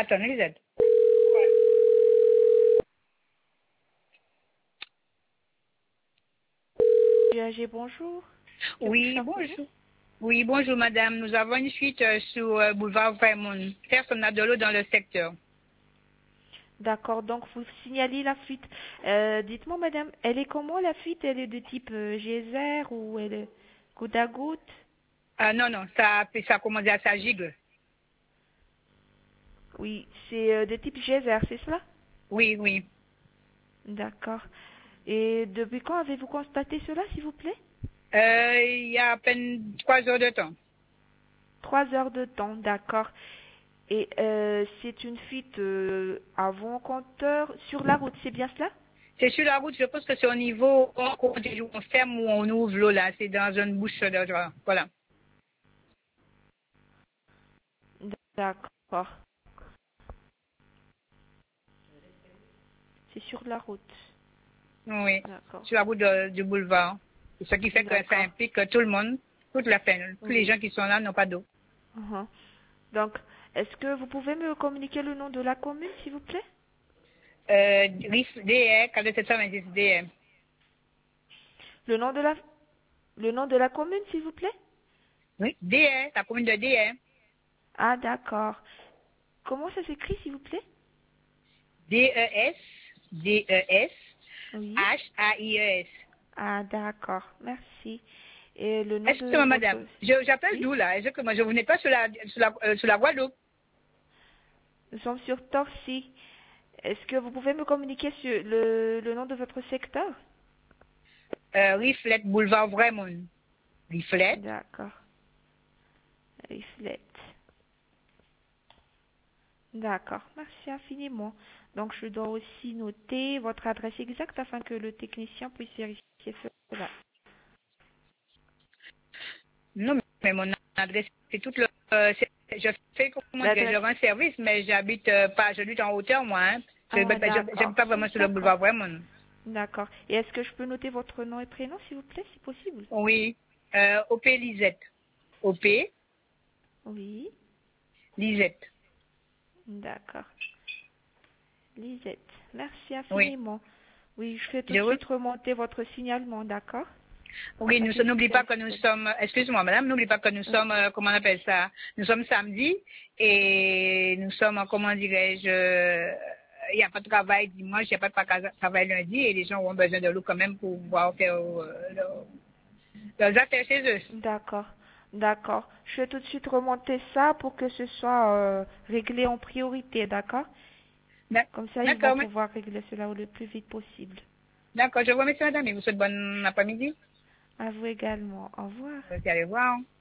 Attends, Lisette. UAG, bonjour. Oui, bonjour. Oui, bonjour madame. Nous avons une fuite sur boulevard Vermont. Personne n'a de l'eau dans le secteur. D'accord, donc vous signalez la fuite. Dites-moi madame, elle est comment la fuite? Elle est de type geyser ou elle est goutte à goutte? Ah non, non, ça commence à ça gigle. Oui, c'est de type geyser, c'est cela? Oui, oui. D'accord. Et depuis quand avez-vous constaté cela, s'il vous plaît? Il y a à peine 3 heures de temps. 3 heures de temps, d'accord. Et c'est une fuite avant compteur sur la route, c'est bien cela? C'est sur la route, je pense que c'est au niveau où on ferme ou on ouvre l'eau là. C'est dans une bouche de genre. Voilà. D'accord. C'est sur la route. Oui, D'accord. sur la route du boulevard. Et ce qui fait que ça D'accord. implique que tout le monde, toute la peine, tous les Oui. gens qui sont là n'ont pas d'eau. Mhm. Donc, est-ce que vous pouvez me communiquer le nom de la commune, s'il vous plaît? RIF DR 4726 DR. Le nom de la, le nom de la commune, s'il vous plaît? Oui, DR, la commune de DR. Ah, d'accord. Comment ça s'écrit, s'il vous plaît? DES, DES, Oui. HAIES. Ah, d'accord. Merci. Et le nom de Excusez-moi, madame. votre... J'appelle Oui? d'où là? Exactement. Je vous n'êtes pas sur la Guadeloupe. Nous sommes sur Torcy. Est-ce que vous pouvez me communiquer sur le nom de votre secteur? Riflet, boulevard Vremont. Riflet. D'accord. Riflet. D'accord. Merci infiniment. Donc, je dois aussi noter votre adresse exacte afin que le technicien puisse vérifier cela. Non, mais mon adresse, c'est toute le. Je fais comment dire, je L'adresse. rends service, mais j'habite pas, j'habite en hauteur, moi. Hein. Ah, J'habite d'accord. pas vraiment sur le D'accord. boulevard Vremont. D'accord. Et est-ce que je peux noter votre nom et prénom, s'il vous plaît, si possible? Oui. OP Lisette. OP Oui. Lisette. D'accord. Lisette. Merci Oui. infiniment. Oui, je fais tout Je de vous. suite remonter votre signalement, d'accord? Oui, Afin qu'il n'oublie puisse pas que nous vérifier. sommes, excuse-moi madame, n'oublie pas que nous sommes, comment on appelle ça, nous sommes samedi et nous sommes, comment dirais-je, il n'y a pas de travail dimanche, il n'y a pas de travail lundi et les gens auront besoin de l'eau quand même pour pouvoir faire leurs affaires chez eux. D'accord. D'accord. Je vais tout de suite remonter ça pour que ce soit réglé en priorité, d'accord? Comme ça, ils vont D'accord, pouvoir régler cela le plus vite possible. d'accord, je vous remercie madame et vous souhaite bon après-midi. À vous également. Au revoir. Vous allez voir.